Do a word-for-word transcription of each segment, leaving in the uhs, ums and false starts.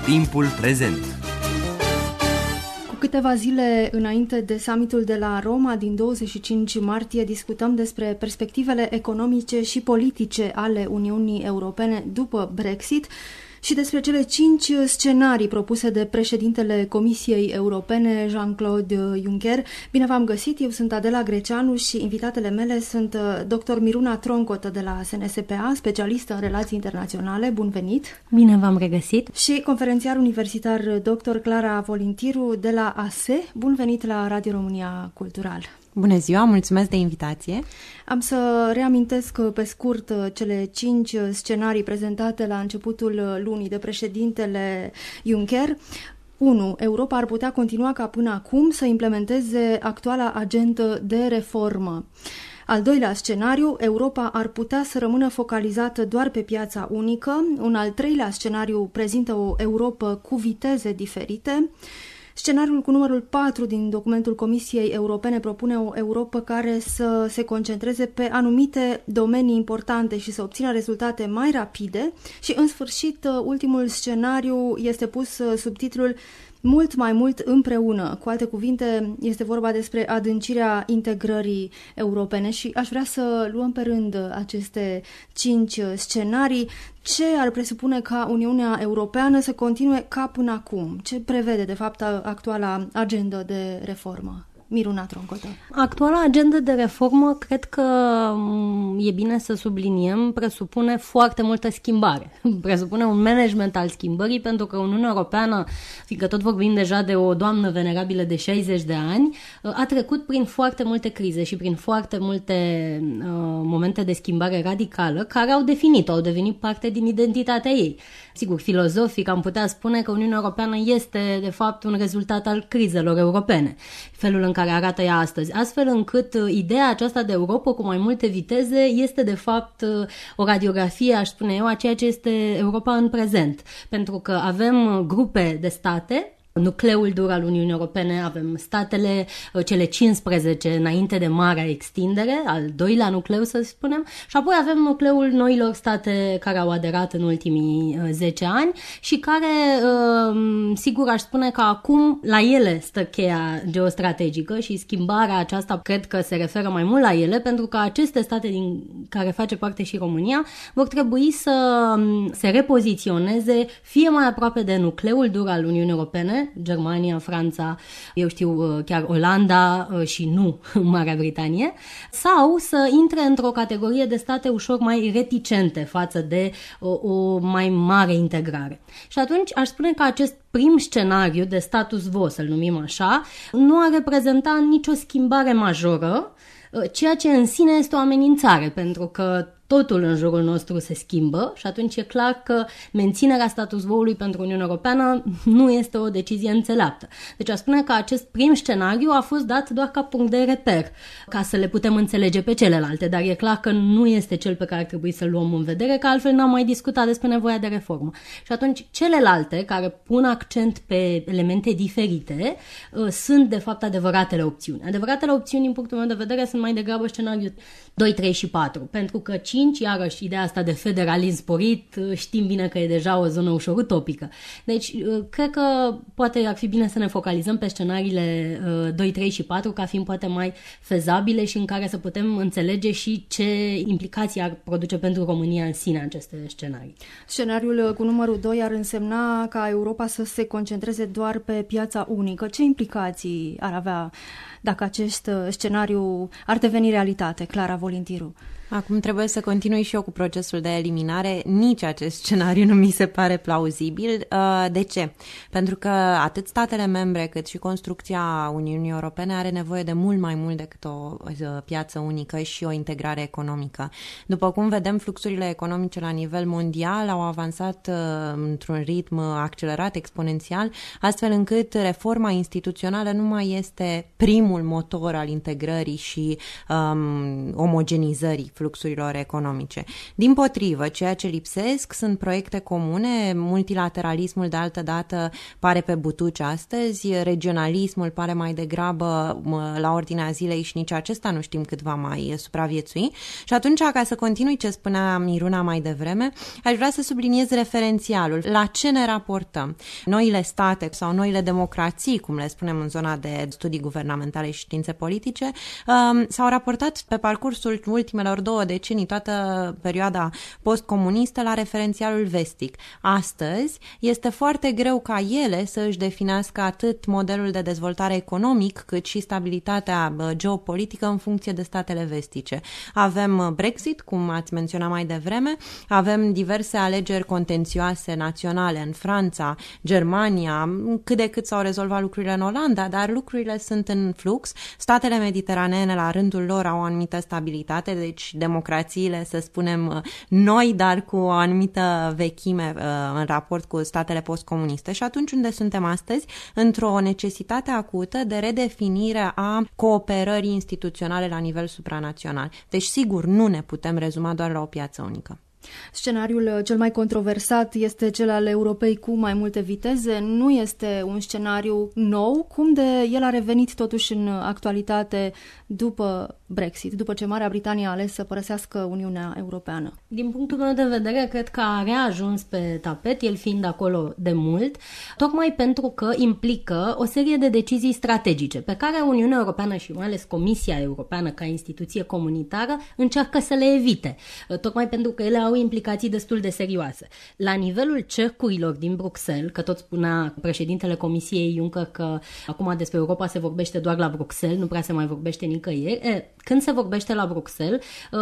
timpul prezent. Cu câteva zile înainte de summitul de la Roma din douăzeci și cinci martie discutăm despre perspectivele economice și politice ale Uniunii Europene după Brexit și despre cele cinci scenarii propuse de președintele Comisiei Europene, Jean-Claude Juncker. Bine v-am găsit, eu sunt Adela Greceanu și invitatele mele sunt doctor Miruna Troncotă de la S N S P A, specialistă în relații internaționale. Bun venit! Bine v-am regăsit! Și conferențiar universitar doctor Clara Volintiru de la A S E. Bun venit la Radio România Cultural! Bună ziua, mulțumesc de invitație. Am să reamintesc pe scurt cele cinci scenarii prezentate la începutul lunii de președintele Juncker. unu. Europa ar putea continua ca până acum să implementeze actuala agendă de reformă. Al doilea scenariu, Europa ar putea să rămână focalizată doar pe piața unică. Un al treilea scenariu prezintă o Europă cu viteze diferite. Scenariul cu numărul patru din documentul Comisiei Europene propune o Europă care să se concentreze pe anumite domenii importante și să obțină rezultate mai rapide. Și, în sfârșit, ultimul scenariu este pus sub titlul Mult mai mult împreună. Cu alte cuvinte, este vorba despre adâncirea integrării europene și aș vrea să luăm pe rând aceste cinci scenarii. Ce ar presupune ca Uniunea Europeană să continue ca până acum? Ce prevede, de fapt, actuala agendă de reformă? Miruna Troncotă. Actuala agendă de reformă, cred că e bine să subliniem, presupune foarte multă schimbare. Presupune un management al schimbării, pentru că Uniunea Europeană, fiindcă tot vorbim deja de o doamnă venerabilă de șaizeci de ani, a trecut prin foarte multe crize și prin foarte multe uh, momente de schimbare radicală care au definit-o, au devenit parte din identitatea ei. Sigur, filozofic am putea spune că Uniunea Europeană este, de fapt, un rezultat al crizelor europene, felul în care arată ea astăzi, astfel încât ideea aceasta de Europa cu mai multe viteze este, de fapt, o radiografie, aș spune eu, a ceea ce este Europa în prezent, pentru că avem grupe de state. Nucleul dur al Uniunii Europene, avem statele, cele cincisprezece înainte de marea extindere, al doilea nucleu să spunem, și apoi avem nucleul noilor state care au aderat în ultimii zece ani și care, sigur aș spune că acum la ele stă cheia geostrategică și schimbarea aceasta cred că se referă mai mult la ele, pentru că aceste state din care face parte și România vor trebui să se repoziționeze fie mai aproape de nucleul dur al Uniunii Europene, Germania, Franța, eu știu, chiar Olanda și nu Marea Britanie, sau să intre într-o categorie de state ușor mai reticente față de o, o mai mare integrare. Și atunci aș spune că acest prim scenariu de status quo, să-l numim așa, nu ar reprezenta nicio schimbare majoră, ceea ce în sine este o amenințare, pentru că totul în jurul nostru se schimbă și atunci e clar că menținerea status quo-ului pentru Uniunea Europeană nu este o decizie înțeleaptă. Deci aș spune că acest prim scenariu a fost dat doar ca punct de reper, ca să le putem înțelege pe celelalte, dar e clar că nu este cel pe care ar trebui să-l luăm în vedere, că altfel n-am mai discutat despre nevoia de reformă. Și atunci celelalte, care pun accent pe elemente diferite, sunt de fapt adevăratele opțiuni. Adevăratele opțiuni, din punctul meu de vedere, sunt mai degrabă scenariul doi, trei și patru, pentru că cinci, iarăși, ideea asta de federalism sporit, știm bine că e deja o zonă ușor utopică. Deci, cred că poate ar fi bine să ne focalizăm pe scenariile doi, trei și patru, ca fiind poate mai fezabile și în care să putem înțelege și ce implicații ar produce pentru România în sine aceste scenarii. Scenariul cu numărul doi ar însemna ca Europa să se concentreze doar pe piața unică. Ce implicații ar avea dacă acest scenariu ar deveni realitate? Clara Volintiru. Acum trebuie să continui și eu cu procesul de eliminare. Nici acest scenariu nu mi se pare plauzibil. De ce? Pentru că atât statele membre cât și construcția Uniunii Europene are nevoie de mult mai mult decât o piață unică și o integrare economică. După cum vedem, fluxurile economice la nivel mondial au avansat într-un ritm accelerat, exponențial, astfel încât reforma instituțională nu mai este primul motor al integrării și um, omogenizării fluxurilor fluxurilor economice. Dimpotrivă, ceea ce lipsesc sunt proiecte comune, multilateralismul de altă dată pare pe butuci astăzi, regionalismul pare mai degrabă la ordinea zilei și nici acesta nu știm cât va mai supraviețui. Și atunci, ca să continui ce spunea Miruna mai devreme, aș vrea să subliniez referențialul. La ce ne raportăm? Noile state sau noile democrații, cum le spunem în zona de studii guvernamentale și științe politice, um, s-au raportat pe parcursul ultimelor două decenii, toată perioada postcomunistă, la referențialul vestic. Astăzi este foarte greu ca ele să își definească atât modelul de dezvoltare economic, cât și stabilitatea geopolitică în funcție de statele vestice. Avem Brexit, cum ați menționat mai devreme, avem diverse alegeri contențioase naționale în Franța, Germania, cât de cât s-au rezolvat lucrurile în Olanda, dar lucrurile sunt în flux. Statele mediteraneene la rândul lor au o anumită stabilitate, deci democrațiile, să spunem, noi, dar cu o anumită vechime în raport cu statele postcomuniste. Și atunci unde suntem astăzi? Într-o necesitate acută de redefinire a cooperării instituționale la nivel supranațional. Deci, sigur, nu ne putem rezuma doar la o piață unică. Scenariul cel mai controversat este cel al Europei cu mai multe viteze. Nu este un scenariu nou, cum de el a revenit totuși în actualitate după Brexit, după ce Marea Britanie a ales să părăsească Uniunea Europeană. Din punctul meu de vedere, cred că a reajuns pe tapet, el fiind acolo de mult, tocmai pentru că implică o serie de decizii strategice pe care Uniunea Europeană și mai ales Comisia Europeană ca instituție comunitară încearcă să le evite, tocmai pentru că ele au implicații destul de serioase. La nivelul cercurilor din Bruxelles, că tot spunea președintele Comisiei Juncker că acum despre Europa se vorbește doar la Bruxelles, nu prea se mai vorbește nicăieri. E, când se vorbește la Bruxelles,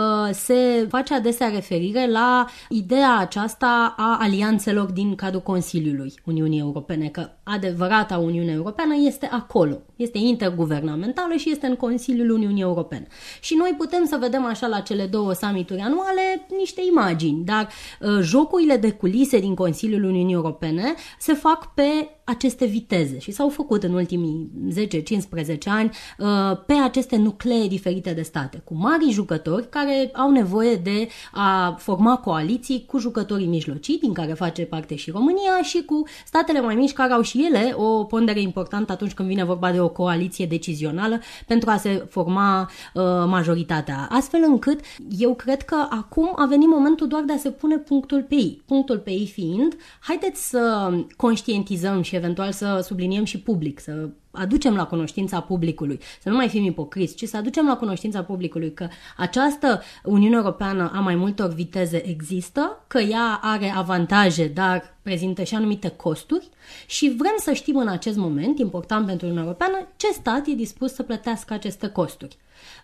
se face adesea referire la ideea aceasta a alianțelor din cadrul Consiliului Uniunii Europene, că adevărata Uniune Europeană este acolo, este interguvernamentală și este în Consiliul Uniunii Europene. Și noi putem să vedem așa la cele două summituri anuale niște imagini, dar uh, jocurile de culise din Consiliul Uniunii Europene se fac pe aceste viteze și s-au făcut în ultimii zece cincisprezece ani uh, pe aceste nuclee diferite de state, cu mari jucători care au nevoie de a forma coaliții cu jucătorii mijlocii, din care face parte și România, și cu statele mai mici, care au și ele o pondere importantă atunci când vine vorba de o coaliție decizională pentru a se forma uh, majoritatea. Astfel încât eu cred că acum a venit momentul doar de a se pune punctul pe i. Punctul pe i fiind, haideți să conștientizăm și eventual să subliniem și public, să aducem la cunoștința publicului, să nu mai fim ipocriți, ci să aducem la cunoștința publicului că această Uniune Europeană a mai multor viteze există, că ea are avantaje, dar prezintă și anumite costuri și vrem să știm în acest moment, important pentru Uniunea Europeană, ce stat e dispus să plătească aceste costuri.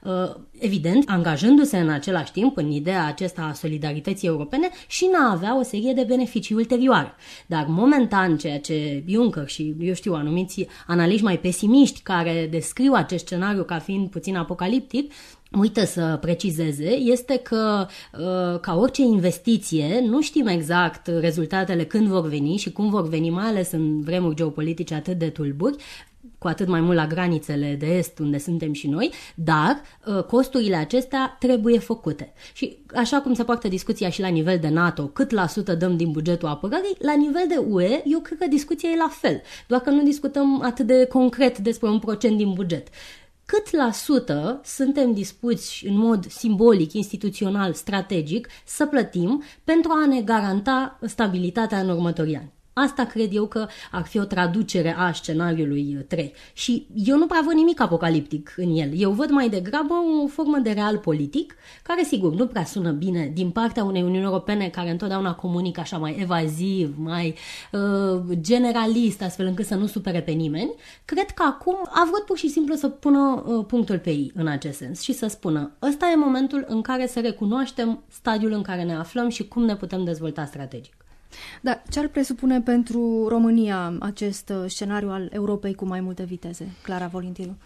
Evident, angajându-se în același timp în ideea acesta a solidarității europene și n-a avea o serie de beneficii ulterioare. Dar momentan, ceea ce Juncker și, eu știu, anumiți analiști mai pesimiști care descriu acest scenariu ca fiind puțin apocaliptic, uită să precizeze, este că, ca orice investiție, nu știm exact rezultatele când vor veni și cum vor veni, mai ales în vremuri geopolitice atât de tulburi, cu atât mai mult la granițele de est, unde suntem și noi, dar costurile acestea trebuie făcute. Și așa cum se poartă discuția și la nivel de NATO, cât la sută dăm din bugetul apărării, la nivel de U E, eu cred că discuția e la fel, doar că nu discutăm atât de concret despre un procent din buget. Cât la sută suntem dispuși în mod simbolic, instituțional, strategic să plătim pentru a ne garanta stabilitatea în următorii ani? Asta cred eu că ar fi o traducere a scenariului trei. Și eu nu prea văd nimic apocaliptic în el. Eu văd mai degrabă o formă de real politic, care sigur nu prea sună bine din partea unei Uniuni Europene care întotdeauna comunică așa mai evaziv, mai uh, generalist, astfel încât să nu supere pe nimeni. Cred că acum a vrut pur și simplu să pună uh, punctul pe i în acest sens și să spună: ăsta e momentul în care să recunoaștem stadiul în care ne aflăm și cum ne putem dezvolta strategic. Dar ce ar presupune pentru România acest scenariu al Europei cu mai multe viteze? Clara Volintiru.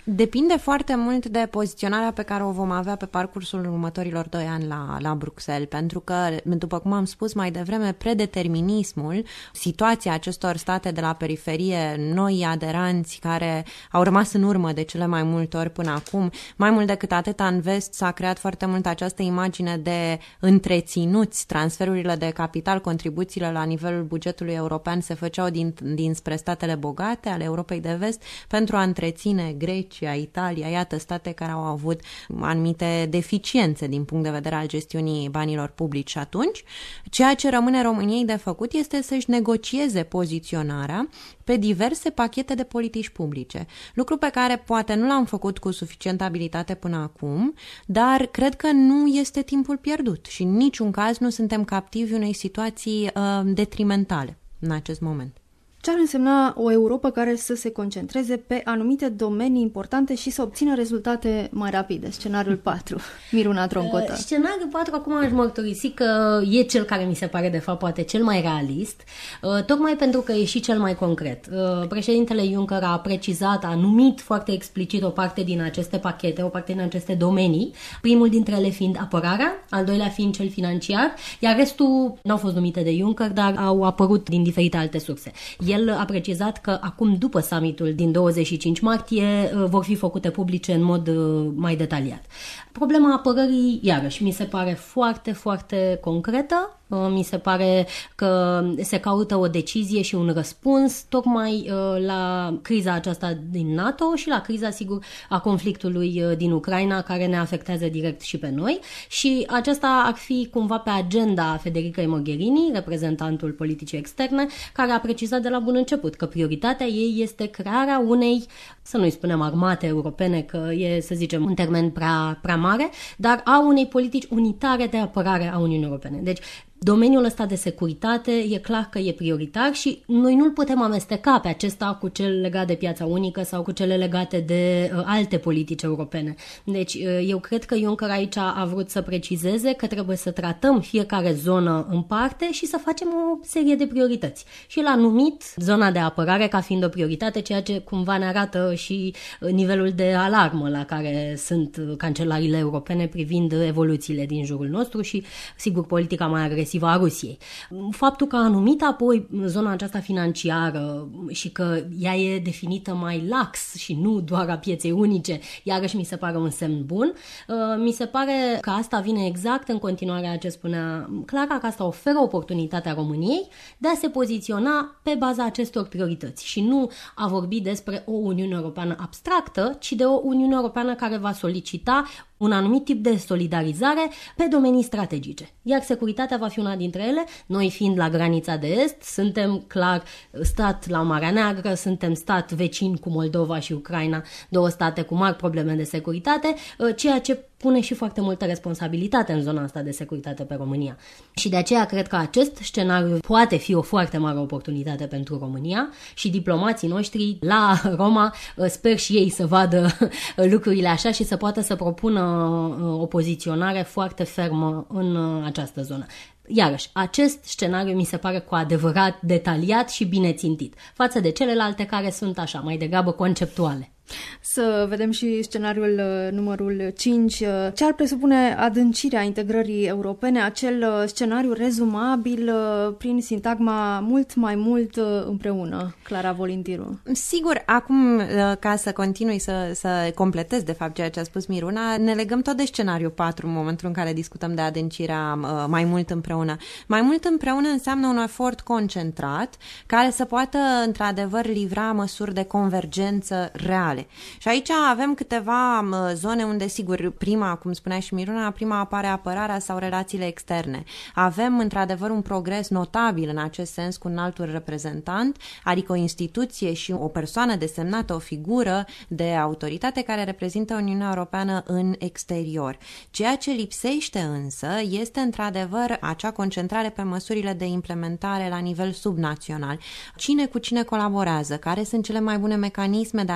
Depinde foarte mult de poziționarea pe care o vom avea pe parcursul următorilor doi ani la, la Bruxelles, pentru că, după cum am spus mai devreme, predeterminismul, situația acestor state de la periferie, noi aderanți care au rămas în urmă de cele mai multe ori până acum, mai mult decât atâta în vest s-a creat foarte mult această imagine de întreținuți, transferurile de capital, contribuțiile la nivelul bugetului european se făceau din, dinspre statele bogate ale Europei de vest pentru a întreține Grecia, Italia, iată state care au avut anumite deficiențe din punct de vedere al gestiunii banilor publici și atunci. Ceea ce rămâne României de făcut este să-și negocieze poziționarea pe diverse pachete de politici publice. Lucru pe care poate nu l-am făcut cu suficientă abilitate până acum, dar cred că nu este timpul pierdut și în niciun caz nu suntem captivi unei situații uh, detrimentale în acest moment. Ce ar însemna o Europă care să se concentreze pe anumite domenii importante și să obțină rezultate mai rapide? Scenariul patru. Miruna Troncotă. Uh, scenariul patru, acum aș mărturisi că e cel care mi se pare de fapt poate cel mai realist, uh, tocmai pentru că e și cel mai concret. Uh, președintele Juncker a precizat, a numit foarte explicit o parte din aceste pachete, o parte din aceste domenii, primul dintre ele fiind apărarea, al doilea fiind cel financiar, iar restul n-au fost numite de Juncker, dar au apărut din diferite alte surse. El a precizat că acum, după summitul din douăzeci și cinci martie, vor fi făcute publice în mod mai detaliat. Problema apărării, iarăși, mi se pare foarte, foarte concretă. Mi se pare că se caută o decizie și un răspuns tocmai la criza aceasta din NATO și la criza, sigur, a conflictului din Ucraina, care ne afectează direct și pe noi. Și aceasta ar fi cumva pe agenda Federicăi Mogherini, reprezentantul politicii externe, care a precizat de la bun început că prioritatea ei este crearea unei, să nu-i spunem armate europene, că e, să zicem, un termen prea, prea mare, dar a unei politici unitare de apărare a Uniunii Europene. Deci, domeniul ăsta de securitate e clar că e prioritar și noi nu-l putem amesteca pe acesta cu cel legat de piața unică sau cu cele legate de uh, alte politici europene. Deci uh, eu cred că Juncker aici a vrut să precizeze că trebuie să tratăm fiecare zonă în parte și să facem o serie de priorități. Și l-a numit zona de apărare ca fiind o prioritate, ceea ce cumva ne arată și nivelul de alarmă la care sunt cancelarile europene privind evoluțiile din jurul nostru și, sigur, politica mai agresivă a Rusiei. Faptul că a numit apoi zona aceasta financiară și că ea e definită mai lax și nu doar a pieței unice, iarăși mi se pare un semn bun. Mi se pare că asta vine exact în continuare a ce spunea Clara, că asta oferă oportunitatea României de a se poziționa pe baza acestor priorități și nu a vorbi despre o Uniune Europeană abstractă, ci de o Uniune Europeană care va solicita un anumit tip de solidarizare pe domenii strategice. Iar securitatea va fi una dintre ele. Noi, fiind la granița de est, suntem clar stat la Marea Neagră, suntem stat vecin cu Moldova și Ucraina, două state cu mari probleme de securitate, ceea ce pune și foarte multă responsabilitate în zona asta de securitate pe România. Și de aceea cred că acest scenariu poate fi o foarte mare oportunitate pentru România și diplomații noștri la Roma sper și ei să vadă lucrurile așa și să poată să propună o poziționare foarte fermă în această zonă. Iarăși, acest scenariu mi se pare cu adevărat detaliat și bine țintit, față de celelalte care sunt așa, mai degrabă conceptuale. Să vedem și scenariul numărul cinci. Ce ar presupune adâncirea integrării europene, acel scenariu rezumabil prin sintagma mult mai mult împreună? Clara Volintiru. Sigur, acum, ca să continui să, să completez de fapt ceea ce a spus Miruna, ne legăm tot de scenariul patru în momentul în care discutăm de adâncirea mai mult împreună. Mai mult împreună înseamnă un efort concentrat care să poată într-adevăr livra măsuri de convergență reale. Și aici avem câteva zone unde, sigur, prima, cum spunea și Miruna, prima apare apărarea sau relațiile externe. Avem, într-adevăr, un progres notabil în acest sens cu un altul reprezentant, adică o instituție și o persoană desemnată, o figură de autoritate care reprezintă Uniunea Europeană în exterior. Ceea ce lipsește însă este, într-adevăr, acea concentrare pe măsurile de implementare la nivel subnațional. Cine cu cine colaborează? Care sunt cele mai bune mecanisme de a atinge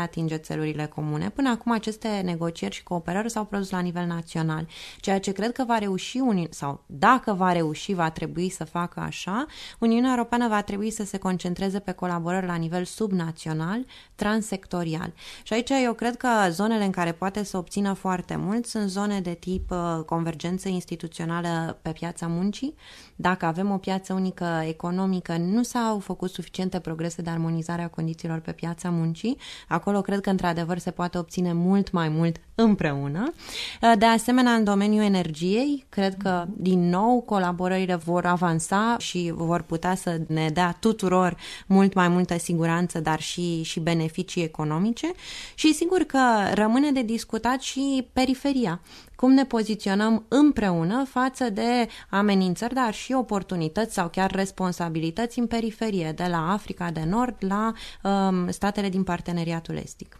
țelurile comune. Până acum aceste negocieri și cooperări s-au produs la nivel național. Ceea ce cred că va reuși, Uni- sau dacă va reuși, va trebui să facă așa, Uniunea Europeană va trebui să se concentreze pe colaborări la nivel subnațional, transsectorial. Și aici eu cred că zonele în care poate să obțină foarte mult sunt zone de tip uh, convergență instituțională pe piața muncii. Dacă avem o piață unică economică, nu s-au făcut suficiente progrese de armonizare a condițiilor pe piața muncii. Acolo cred că într-adevăr se poate obține mult mai mult împreună. De asemenea, în domeniul energiei, cred că din nou colaborările vor avansa și vor putea să ne dea tuturor mult mai multă siguranță, dar și, și beneficii economice. Și sigur că rămâne de discutat și periferia. Cum ne poziționăm împreună față de amenințări, dar și oportunități sau chiar responsabilități în periferie, de la Africa de Nord la um, statele din parteneriatul estic.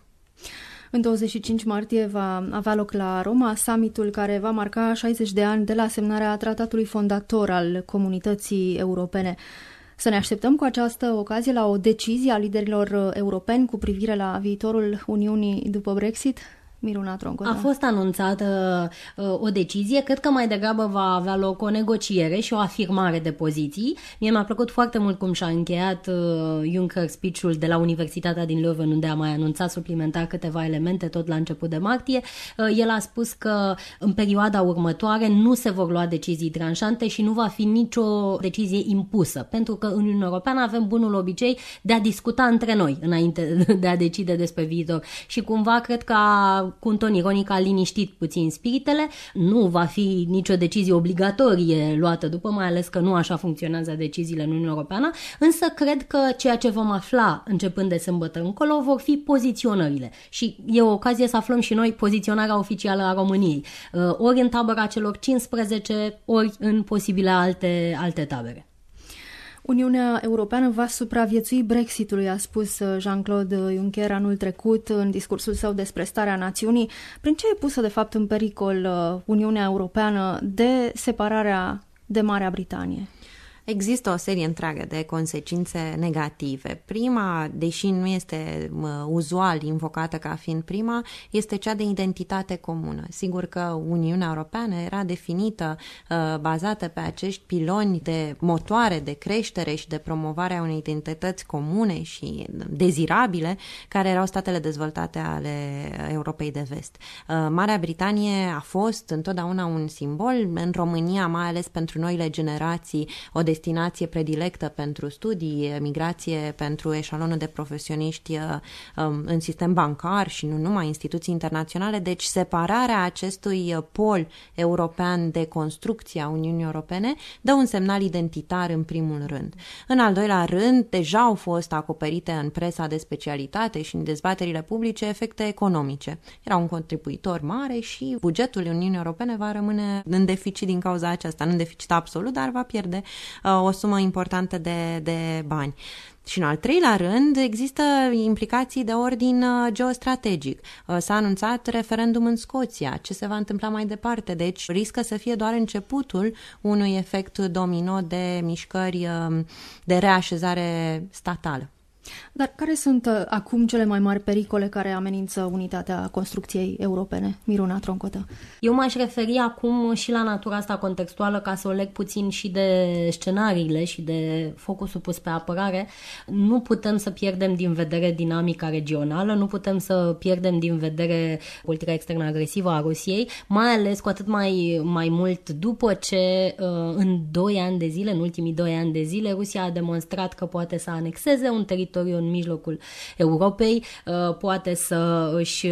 În douăzeci și cinci martie va avea loc la Roma summitul care va marca șaizeci de ani de la semnarea tratatului fondator al Comunității Europene. Să ne așteptăm cu această ocazie la o decizie a liderilor europeni cu privire la viitorul Uniunii după Brexit? Miruna Troncotă. A fost anunțată uh, o decizie, cred că mai degrabă va avea loc o negociere și o afirmare de poziții. Mie mi-a plăcut foarte mult cum și-a încheiat uh, Juncker speech-ul de la Universitatea din Leuven, unde a mai anunțat suplimentar câteva elemente tot la început de martie. Uh, el a spus că în perioada următoare nu se vor lua decizii tranșante și nu va fi nicio decizie impusă, pentru că în Uniunea Europeană avem bunul obicei de a discuta între noi înainte de a decide despre viitor. Și cumva cred că a cu un ton ironic a liniștit puțin spiritele. Nu va fi nicio decizie obligatorie luată după, mai ales că nu așa funcționează deciziile în Uniunea Europeană, însă cred că ceea ce vom afla începând de sâmbătă încolo vor fi poziționările și e o ocazie să aflăm și noi poziționarea oficială a României, ori în tabăra celor cincisprezece, ori în posibile alte, alte tabere. Uniunea Europeană va supraviețui Brexitului, a spus Jean-Claude Juncker anul trecut în discursul său despre starea națiunii. Prin ce e pusă de fapt în pericol Uniunea Europeană de separarea de Marea Britanie? Există o serie întreagă de consecințe negative. Prima, deși nu este uh, uzual invocată ca fiind prima, este cea de identitate comună. Sigur că Uniunea Europeană era definită, uh, bazată pe acești piloni de motoare de creștere și de promovare a unei identități comune și dezirabile, care erau statele dezvoltate ale Europei de Vest. Uh, Marea Britanie a fost întotdeauna un simbol, în România, mai ales pentru noile generații, o destinație predilectă pentru studii, migrație pentru eșalonul de profesioniști în sistem bancar și nu numai, instituții internaționale. Deci separarea acestui pol european de construcție a Uniunii Europene dă un semnal identitar în primul rând. În al doilea rând, deja au fost acoperite în presa de specialitate și în dezbaterile publice efecte economice. Era un contribuitor mare și bugetul Uniunii Europene va rămâne în deficit din cauza aceasta, nu în deficit absolut, dar va pierde o sumă importantă de, de bani. Și în al treilea rând există implicații de ordin geostrategic. S-a anunțat referendum în Scoția. Ce se va întâmpla mai departe? Deci riscă să fie doar începutul unui efect domino de mișcări de reașezare statală. Dar care sunt uh, acum cele mai mari pericole care amenință unitatea construcției europene? Miruna Troncotă. Eu m-aș referi acum și la natura asta contextuală ca să o leg puțin și de scenariile și de focusul pus pe apărare. Nu putem să pierdem din vedere dinamica regională, nu putem să pierdem din vedere politica externă agresivă a Rusiei, mai ales cu atât mai, mai mult după ce uh, în doi ani de zile, în ultimii doi ani de zile, Rusia a demonstrat că poate să anexeze un teritoriu în mijlocul Europei, poate să își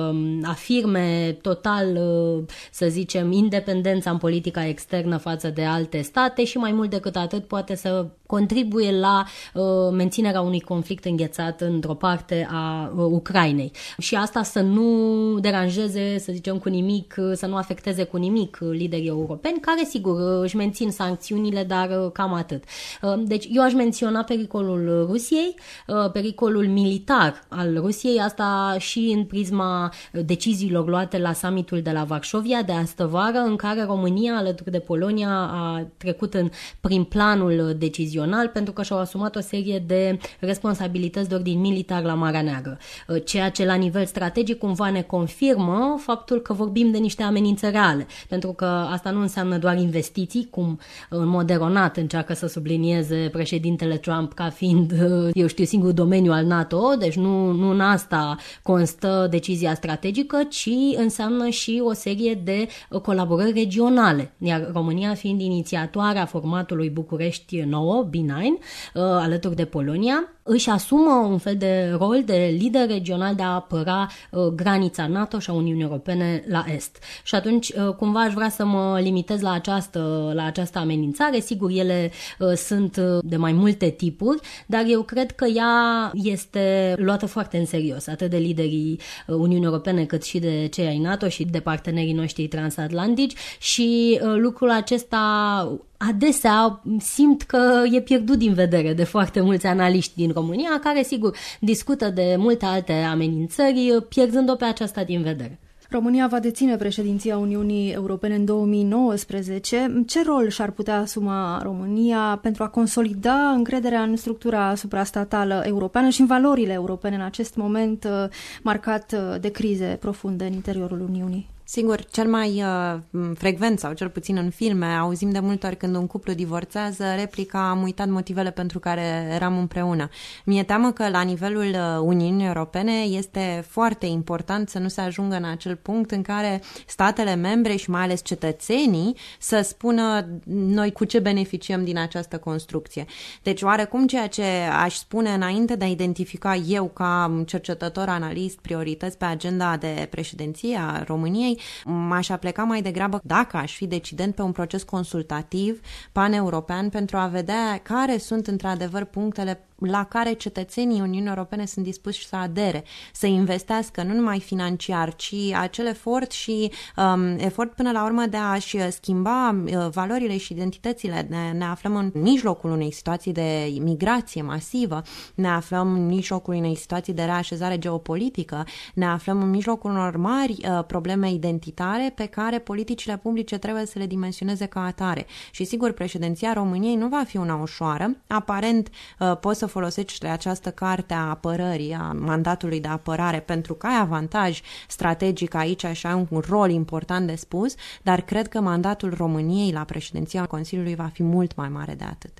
afirme total, să zicem, independența în politica externă față de alte state și mai mult decât atât poate să contribuie la menținerea unui conflict înghețat într-o parte a Ucrainei. Și asta să nu deranjeze, să zicem, cu nimic, să nu afecteze cu nimic liderii europeni, care, sigur, își mențin sancțiunile, dar cam atât. Deci eu aș menționa pericolul Rusiei, pericolul militar al Rusiei, asta și în prisma deciziilor luate la summitul de la Varșovia de astăvară, în care România, alături de Polonia, a trecut în prim planul decizional regional pentru că și-au asumat o serie de responsabilități de ordin militar la Marea Neagră, ceea ce la nivel strategic cumva ne confirmă faptul că vorbim de niște amenințări reale, pentru că asta nu înseamnă doar investiții, cum în mod eronat încearcă să sublinieze președintele Trump ca fiind, eu știu, singurul domeniu al NATO, deci nu, nu în asta constă decizia strategică, ci înseamnă și o serie de colaborări regionale, iar România fiind inițiatoarea formatului București nouă, B nouă, alături de Polonia, își asumă un fel de rol de lider regional de a apăra uh, granița NATO și a Uniunii Europene la est. Și atunci, uh, cumva aș vrea să mă limitez la această, la această amenințare. Sigur, ele uh, sunt de mai multe tipuri, dar eu cred că ea este luată foarte în serios, atât de liderii uh, Uniunii Europene, cât și de cei ai NATO și de partenerii noștri transatlantici și uh, lucrul acesta adesea simt că e pierdut din vedere de foarte mulți analiști din România, care, sigur, discută de multe alte amenințări, pierzând-o pe aceasta din vedere. România va deține președinția Uniunii Europene în două mii nouăsprezece. Ce rol și-ar putea asuma România pentru a consolida încrederea în structura suprastatală europeană și în valorile europene în acest moment marcat de crize profunde în interiorul Uniunii? Sigur, cel mai uh, frecvent sau cel puțin în filme auzim de multe ori când un cuplu divorțează replica "am uitat motivele pentru care eram împreună". Mi-e teamă că la nivelul uh, Uniunii Europene este foarte important să nu se ajungă în acel punct în care statele membre și mai ales cetățenii să spună noi cu ce beneficiem din această construcție. Deci oarecum ceea ce aș spune înainte de a identifica eu ca cercetător analist priorități pe agenda de președinție a României, m-aș apleca mai degrabă, dacă aș fi decident, pe un proces consultativ pan-european pentru a vedea care sunt într-adevăr punctele la care cetățenii Uniunii Europene sunt dispuși să adere, să investească nu numai financiar, ci acel efort și um, efort până la urmă de a-și schimba uh, valorile și identitățile. Ne, ne aflăm în mijlocul unei situații de migrație masivă, ne aflăm în mijlocul unei situații de reașezare geopolitică, ne aflăm în mijlocul unor mari uh, probleme identitare pe care politicile publice trebuie să le dimensioneze ca atare. Și sigur, președinția României nu va fi una ușoară. Aparent uh, poți să folosești această carte a apărării, a mandatului de apărare, pentru că ai avantaj strategic aici și ai un rol important de spus, dar cred că mandatul României la președinția Consiliului va fi mult mai mare de atât.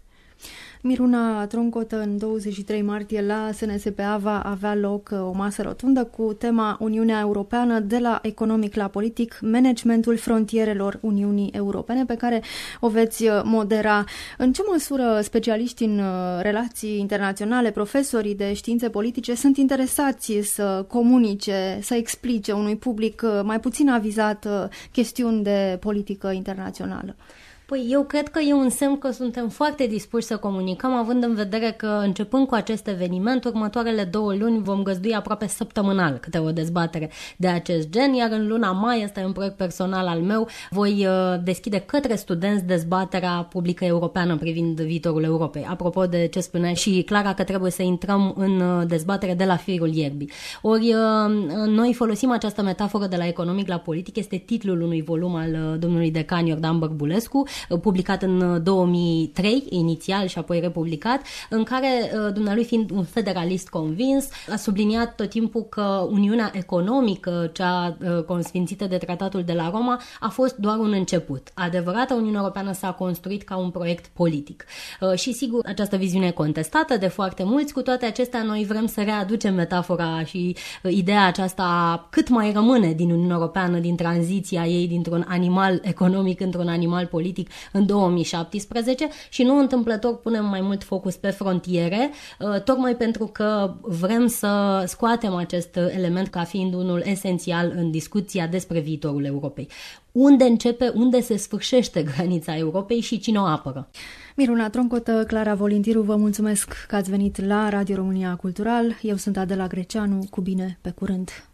Miruna Troncotă, în douăzeci și trei martie la S N S P A va avea loc o masă rotundă cu tema Uniunea Europeană de la economic la politic, managementul frontierelor Uniunii Europene, pe care o veți modera. În ce măsură specialiști în relații internaționale, profesorii de științe politice sunt interesați să comunice, să explice unui public mai puțin avizat chestiuni de politică internațională? Păi eu cred că e un semn că suntem foarte dispuși să comunicăm, având în vedere că, începând cu acest eveniment, următoarele două luni vom găzdui aproape săptămânal câte o dezbatere de acest gen, iar în luna mai, este un proiect personal al meu, voi deschide către studenți dezbaterea publică europeană privind viitorul Europei. Apropo de ce spunea și Clara, că trebuie să intrăm în dezbatere de la firul ierbii. Ori noi folosim această metaforă de la economic la politic, este titlul unui volum al domnului decan Iordan Bărbulescu, publicat în două mii trei inițial și apoi republicat, în care dumnealui, fiind un federalist convins, a subliniat tot timpul că Uniunea Economică, cea consfințită de Tratatul de la Roma, a fost doar un început. Adevărata Uniune Europeană s-a construit ca un proiect politic. Și sigur, această viziune e contestată de foarte mulți, cu toate acestea noi vrem să readucem metafora și ideea aceasta cât mai rămâne din Uniunea Europeană, din tranziția ei dintr-un animal economic într-un animal politic în două mii șaptesprezece și nu întâmplător punem mai mult focus pe frontiere, tocmai pentru că vrem să scoatem acest element ca fiind unul esențial în discuția despre viitorul Europei. Unde începe, unde se sfârșește granița Europei și cine o apără? Miruna Troncotă, Clara Volintiru, vă mulțumesc că ați venit la Radio România Cultural. Eu sunt Adela Greceanu, cu bine, pe curând!